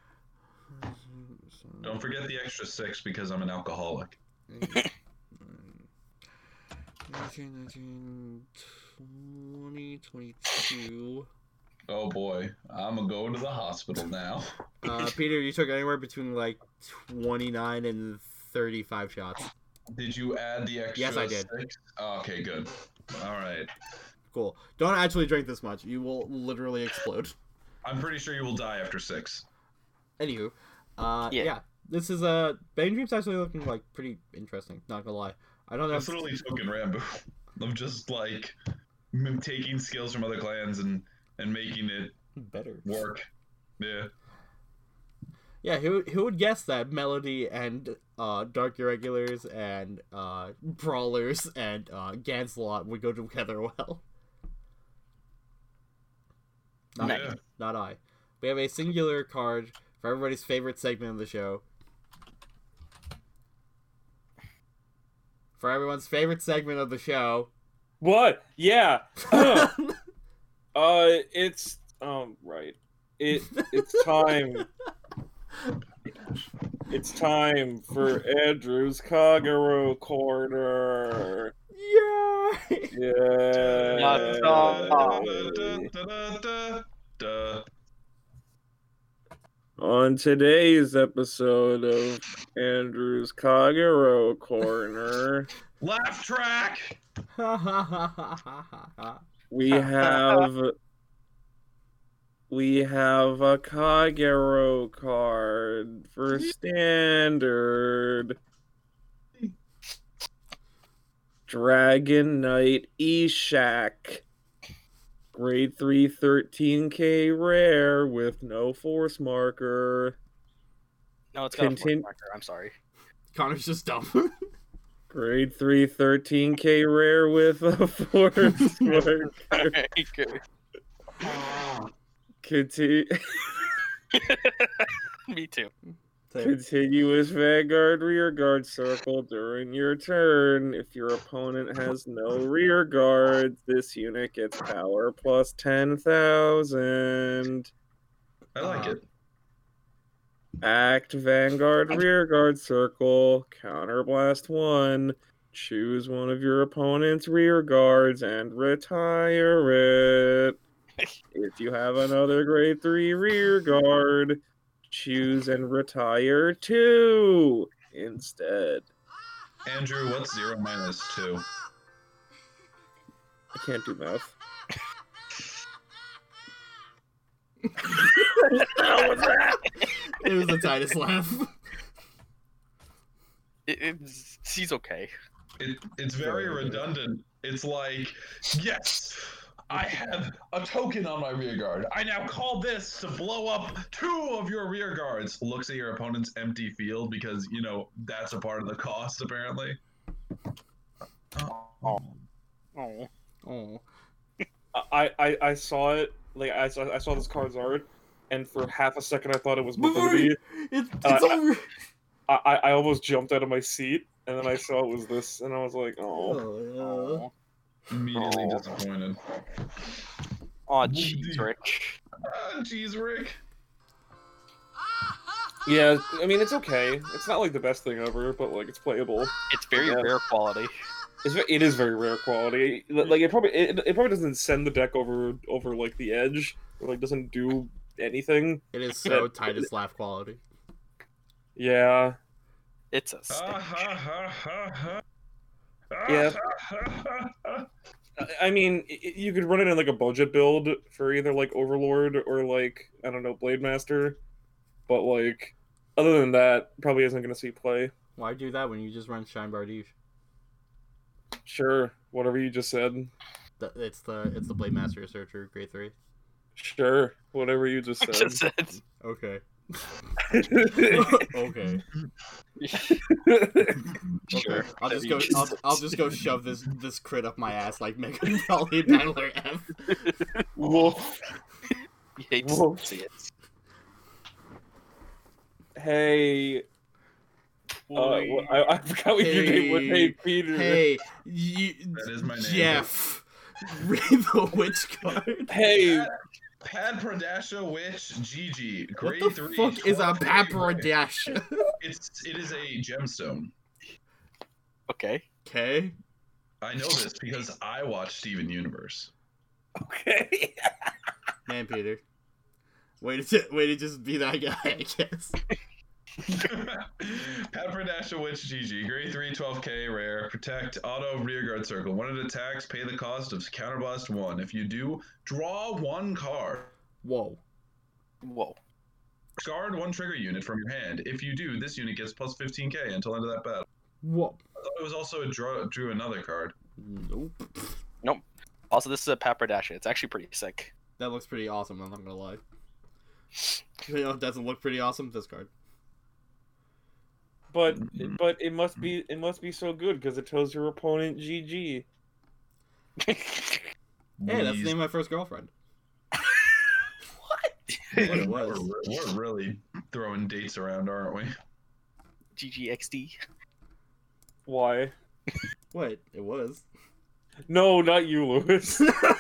Don't forget the extra six because I'm an alcoholic. eight, nine, nineteen, nineteen, twenty, twenty-two. Oh boy, I'm gonna go to the hospital now. Uh, Peter, you took anywhere between like twenty-nine and thirty-five shots. Did you add the extra Yes, I did. six? Oh, okay, good. All right. Cool. Don't actually drink this much. You will literally explode. I'm pretty sure you will die after six. Anywho, uh, yeah. Yeah. This is a uh, Bane Dream's actually looking like pretty interesting. Not gonna lie. I don't know. That's literally token Rambo. I'm just like m- taking skills from other clans and and making it better. work. Yeah. Yeah, who who would guess that Melody and uh, Dark Irregulars and uh, Brawlers and uh, Ganslot would go together well? Not, Nice. Yeah. not I. We have a singular card for everybody's favorite segment of the show. For everyone's favorite segment of the show. What? Yeah. uh, it's um right. It it's time. It's time for Andrew's Kagero corner. Yay! Yeah. Duh. On today's episode of Andrew's Kagero corner, Laugh track. we have we have a Kagero card for standard. Dragon Knight Eshak. Grade three thirteen K rare with no force marker. No, it's got a Contin- force marker. I'm sorry. Connor's just dumb. Grade three thirteen K rare with a force marker. Okay, good. Conti- Me too. Continuous Vanguard rearguard circle during your turn. If your opponent has no rear guards, this unit gets power plus ten thousand. I like it. Act Vanguard rearguard circle. Counterblast one. Choose one of your opponent's rear guards and retire it. If you have another grade three rear guard, choose and retire two instead. Andrew, what's zero minus two? I can't do math. How was that? It was the tightest laugh. It, it's, he's okay. It, it's very redundant. It's like, yes, I have a token on my rear guard. I now call this to blow up two of your rear guards. Looks at your opponent's empty field because, you know, that's a part of the cost, apparently. Oh. Oh. Oh. I, I, I saw it. Like I saw, I saw this card's art, and for half a second I thought it was Mabudi. It's, Uh, it's over. I, I, I almost jumped out of my seat, and then I saw it was this, and I was like, oh. Oh, Immediately Oh. disappointed. Aw, jeez, Rick. Ah, jeez, Rick. Yeah, I mean it's okay. It's not like the best thing ever, but like it's playable. It's very Yeah. rare quality. It's ve- it is very rare quality. Like it probably it, it probably doesn't send the deck over over like the edge, or like doesn't do anything. It is so Titus Laugh quality. Yeah, It's a Ah, stick. ha, ha, ha, ha. Ah, Yeah. ha, ha, ha, ha. I- I mean i- you could run it in like a budget build for either like Overlord or like I don't know Blade Master, but like other than that, probably isn't gonna see play. Why do that when you just run Shine Bardiche? Sure, whatever you just said. The, it's the it's the Blade Master Searcher, grade three. Sure, whatever you just I said. just said. Okay. Okay. Sure. Okay. I'll just You go. just- I'll, I'll just go shove this this crit up my ass like Mega Raleigh Battler F. Wolf. You hate to Whoa. see it. Hey, uh, wh- I, I forgot what your name was. Hey, Hey, Peter. Hey, you, That is my name. Jeff. Read the witch card. Hey, Pad Pradasha Witch G G. What Grade the three. fuck is a twelve K. Paparadash? It's it is a gemstone. Okay. Okay. I know this because I watch Steven Universe. okay. Man, Peter. Way to way to just be that guy, I guess. Pad Pradasha Witch G G. Grade three, twelve K, rare. Protect, auto, rearguard circle. When it attacks, pay the cost of counterblast one. If you do, draw one card. Whoa. Whoa. Discard one trigger unit from your hand. If you do, this unit gets plus fifteen K until end of that battle. Whoa. I thought it was also a draw, drew another card. Nope. Also, this is a Papradasha. It's actually pretty sick. That looks pretty awesome, I'm not gonna lie. You know, it doesn't look pretty awesome, this card. But but it must be it must be so good because it tells your opponent G G. Hey, that's the Please. name of my first girlfriend. What? What it We're, was. we're really throwing dates around, aren't we? G G X D. Why? Wait, it was. No, not you, Lewis.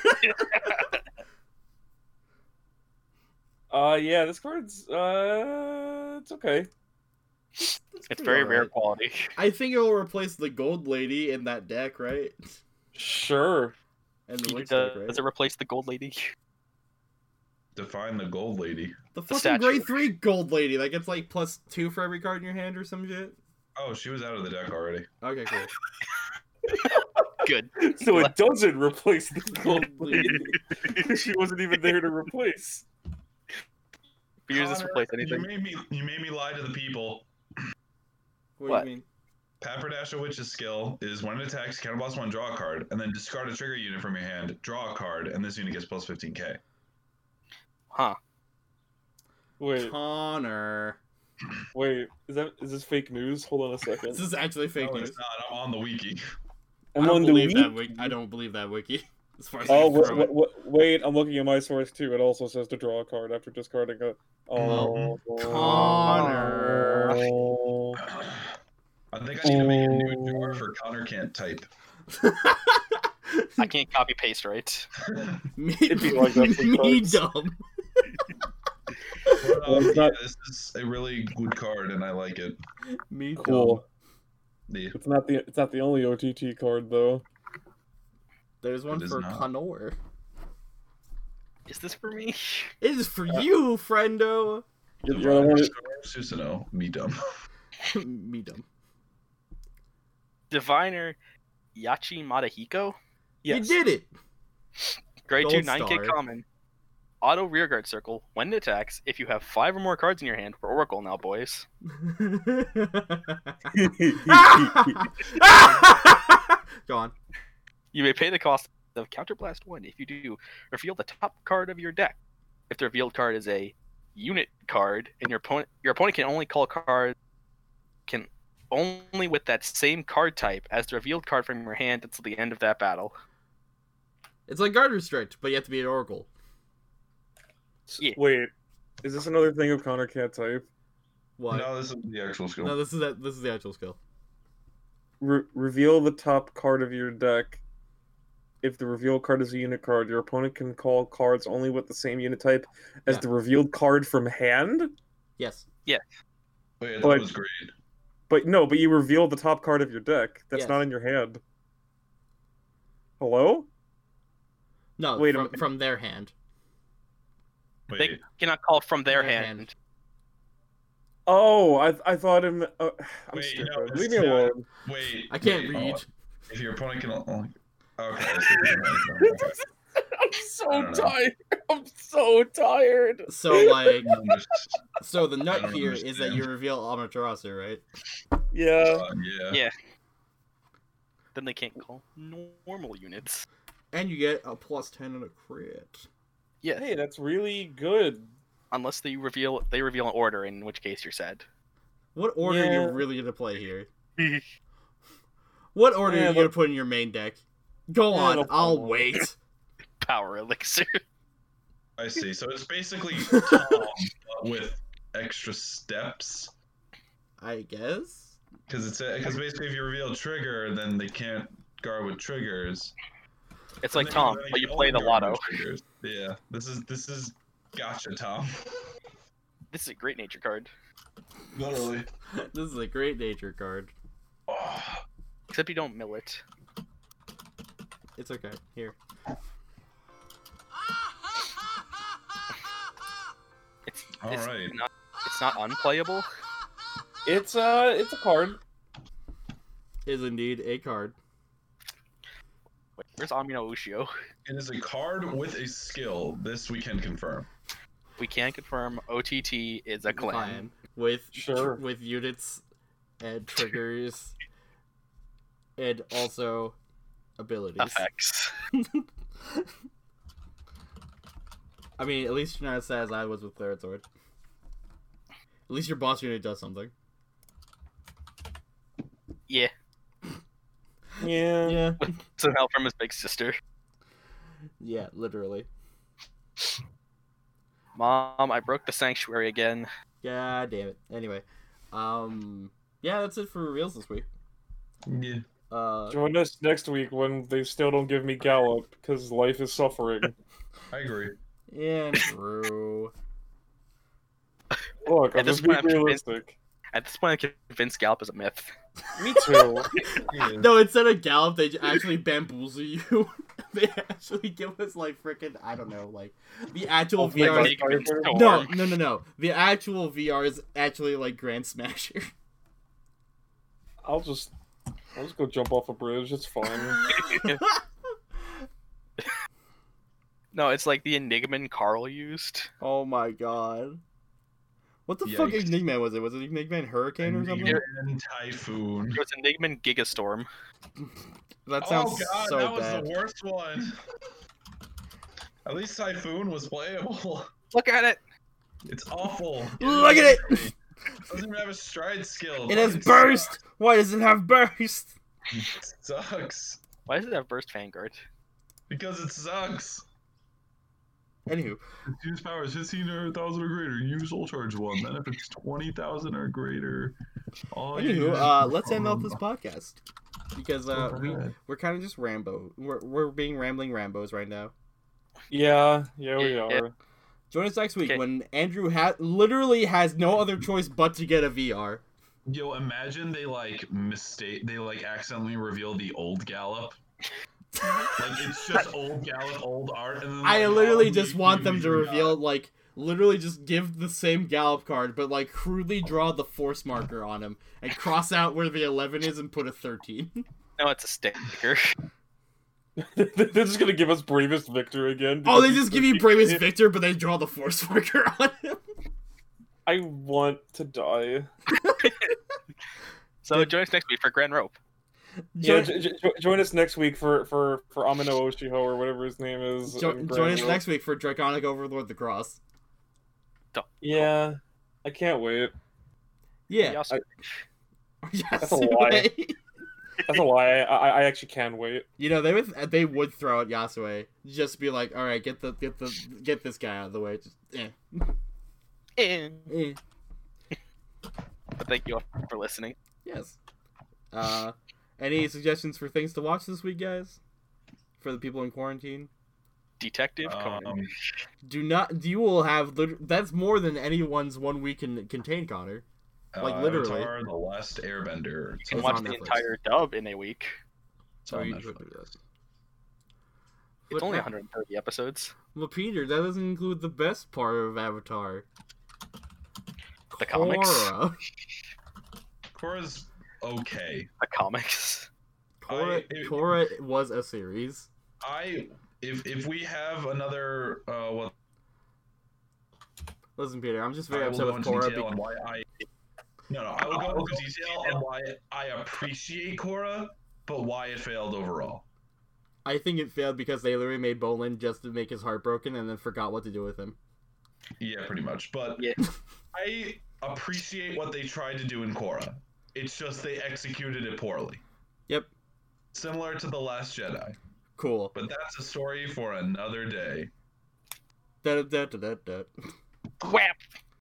uh, yeah, this card's uh, it's okay. It's pretty very rare alright. quality. I think it'll replace the gold lady in that deck, right? Sure. And the Does, witch deck, right? does it replace the gold lady? Define the gold lady. The fucking statue. grade three gold lady that gets like plus two for every card in your hand or some shit. Oh, she was out of the deck already. Okay, cool. Good. So it doesn't replace the gold lady. She wasn't even there to replace. If you use this to Connor, replace You anything. made me. You made me lie to the people. What, What? do you mean? Papradasha Witch's skill is when it attacks, counterblast one, draw a card, and then discard a trigger unit from your hand, draw a card, and this unit gets plus fifteen K. Huh. Wait, Connor. wait, is that is this fake news? Hold on a second. This is actually fake No, news. it's not. I'm on the wiki. I'm I don't on the believe that wiki. wiki. I don't believe that wiki. As far as Oh, I can wait, throw it. wait, wait, I'm looking at my source too. It also says to draw a card after discarding a. Oh, Connor. Oh. I think I need to make a new jar for Connor can't type. I can't copy paste right. me, It'd be like that for me cards. dumb. But, um, it's yeah, not- this is a really good card, and I like it. Me dumb. Cool. The, It's not the it's not the only O T T card though. There's one It is for not. Connor. Is this for me? It is for you, friendo. You're, you're the one that- Susanoo, me dumb. me dumb. Diviner Yachi Madahiko. yes. You did it. Grade two, Gold nine K star. common. Auto rearguard circle. When it attacks, if you have five or more cards in your hand, we're Oracle now, boys. Go on. You may pay the cost of Counterblast one. If you do, reveal the top card of your deck. If the revealed card is a unit card, and your opponent your opponent can only call cards can only with that same card type as the revealed card from your hand until the end of that battle. It's like guard restrict, but you have to be an oracle. Yeah. Wait, is this another thing of Connor can't type? What? No, this is the actual skill. No, this is that. This is the actual skill. Re- reveal the top card of your deck. If the revealed card is a unit card, your opponent can call cards only with the same unit type as Yeah. the revealed card from hand. Yes. Wait, that But- was great. But no, but you reveal the top card of your deck. That's Yes. not in your hand. Hello? No, Wait a from, minute. from their hand. Wait, They cannot call from their, Their hand. hand. Oh, I I thought him. Uh, I'm Wait, stupid. no, Leave me it's not- alone. wait. I can't wait, read. oh, if your opponent can. Oh, okay. I see what you're saying. I'm I so don't know. tired. I'm so tired. So, like, I'm just- so the I nut don't here is that understand. you reveal Amaterasu, right? Yeah. uh, yeah. Yeah. Then they can't call normal units. And you get a plus ten and a crit. Yeah. Hey, that's really good. Unless they reveal they reveal an order, in which case you're sad. What order are Yeah. you really gonna play here? What order Yeah, are you but- gonna put in your main deck? Go Yeah, on, no I'll problem. wait. Power elixir. I see. So it's basically Tom but with extra steps. I guess. Because it's because basically if you reveal a trigger, then they can't guard with triggers. It's And like then Tom, then but you can play only the guard lotto. with triggers. Yeah. This is this is gotcha, Tom. This is a great nature card. Literally. This is a great nature card. Oh, Except you don't mill it. It's okay. Here. It's, all it's right. not it's not unplayable. It's uh, it's a card. Is indeed a card. Wait, where's Amino Ushio? It is a card with a skill. This we can confirm. We can confirm O T T is a clan. Clan. With Sure. with units and triggers and also abilities. Effects. I mean, at least you're not as sad as I was with Third Sword. At least your boss unit does something. Yeah. Yeah. Yeah. Some help from his big sister. Yeah, literally. Mom, I broke the sanctuary again. God damn it. Anyway, um, yeah, that's it for reveals this week. Yeah. Uh, Join us next week when they still don't give me Gallop because life is suffering. I agree. yeah, true. Look, I'm At this just being point, I'm convinced- realistic. At this point, I'm convinced Gallop is a myth. Me too. No, instead of Gallop, they actually bamboozle you. They actually give us like freaking I don't know, like the actual Oh, V R. like, is- like, Storm. No, no, no, no. The actual V R is actually like Grand Smasher. I'll just, I'll just go jump off a bridge. It's fine. No, it's like the Enigman Carl used. Oh my god. What the fuck Yikes. Enigman was it? Was it Enigman Hurricane or something? And Typhoon. It was Enigman Gigastorm. That sounds oh god, so that was bad. the worst one. At least Typhoon was playable. Look at it. It's awful. Look at it! It doesn't even have a stride skill. It has Fucking burst! Why does it have burst? Sucks. Sucks. Why does it have Burst Vanguard? Because it sucks. Anywho, Use power is fifteen thousand or greater. Use soul charge one. Then if it's twenty thousand or greater, all you anywho, use uh, is let's end off from- this podcast because uh, Go we ahead. we're kind of just Rambo. We're we're being rambling Rambos right now. Yeah, yeah, we Yeah. are. Join us next week Okay. when Andrew ha- literally has no other choice but to get a V R. Yo, imagine they like mistake. They like accidentally reveal the old Gallop. Like it's just old Gallop, old art, and then I like, literally oh, just we- want we them to forgot. reveal like literally just give the same Gallop card, but like crudely draw the force marker on him and cross out where the eleven is and put a thirteen. No, it's a sticker. They're just gonna give us Bravest Victor again. Oh, they because just he's give you the- Bravest Victor, but they draw the force marker on him. I want to die. So join us next week for Grand Rope. Yeah, Join, j- j- join us next week for for for Amino Oshiho or whatever his name is. jo- in join Grand us Rope. next week for Draconic Overlord the Cross. Yeah, I can't wait. Yeah. You also- Yes, That's a lie. That's a lie. I, I I actually can wait. You know, they would they would throw at Yasue. Just be like, all right, get the get the get this guy out of the way. Just eh. Eh. eh. But thank you all for listening. Yes. Uh, any suggestions for things to watch this week, guys? For the people in quarantine, Detective Conan. Um, do not. You will have lit- that's more than anyone's one week can contain, Connor. Like, Uh, literally. Avatar: The Last Airbender. You It's can It's watch on the Netflix. entire dub in a week. So on you- Netflix. It's But only not- one hundred thirty episodes. Well, Peter, that doesn't include the best part of Avatar. The comics? Korra. Korra's okay. The comics. Korra, I- it- Korra was a series. I if if we have another uh what Listen, Peter, I'm just I very will upset go with into Korra. detail Be- on why I no no I will go into detail on why I appreciate Korra, but why it failed overall. I think it failed because they literally made Bolin just to make his heart broken and then forgot what to do with him. Yeah, pretty much. But Yeah. I appreciate what they tried to do in Korra. It's just they executed it poorly. Yep. Similar to The Last Jedi. Cool. But that's a story for another day. Da, da, da, da, da. Whap!